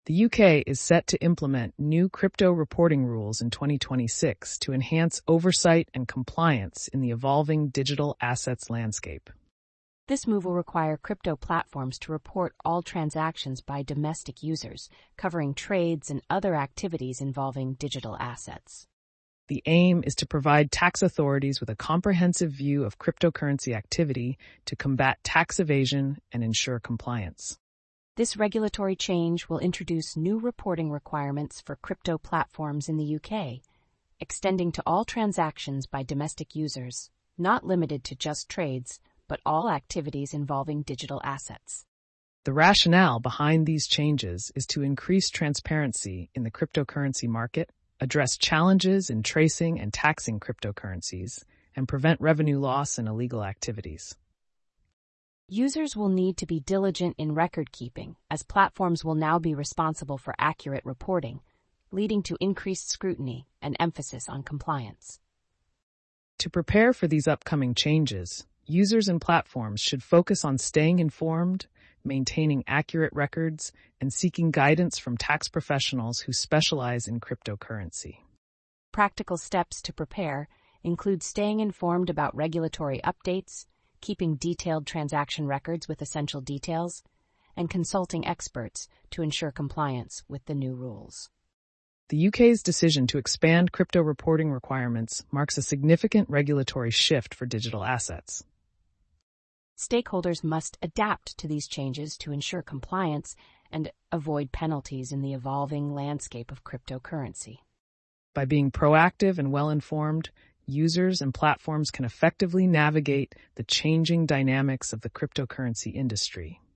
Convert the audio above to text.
The UK is set to implement new crypto reporting rules in 2026 to enhance oversight and compliance in the evolving digital assets landscape. This move will require crypto platforms to report all transactions by domestic users, covering trades and other activities involving digital assets. The aim is to provide tax authorities with a comprehensive view of cryptocurrency activity to combat tax evasion and ensure compliance. This regulatory change will introduce new reporting requirements for crypto platforms in the UK, extending to all transactions by domestic users, not limited to just trades, but all activities involving digital assets. The rationale behind these changes is to increase transparency in the cryptocurrency market, address challenges in tracing and taxing cryptocurrencies, and prevent revenue loss and illegal activities. Users will need to be diligent in record-keeping, as platforms will now be responsible for accurate reporting, leading to increased scrutiny and emphasis on compliance. To prepare for these upcoming changes, users and platforms should focus on staying informed, maintaining accurate records, and seeking guidance from tax professionals who specialize in cryptocurrency. Practical steps to prepare include staying informed about regulatory updates, keeping detailed transaction records with essential details, and consulting experts to ensure compliance with the new rules. The UK's decision to expand crypto reporting requirements marks a significant regulatory shift for digital assets. Stakeholders must adapt to these changes to ensure compliance and avoid penalties in the evolving landscape of cryptocurrency. By being proactive and well-informed, users and platforms can effectively navigate the changing dynamics of the cryptocurrency industry.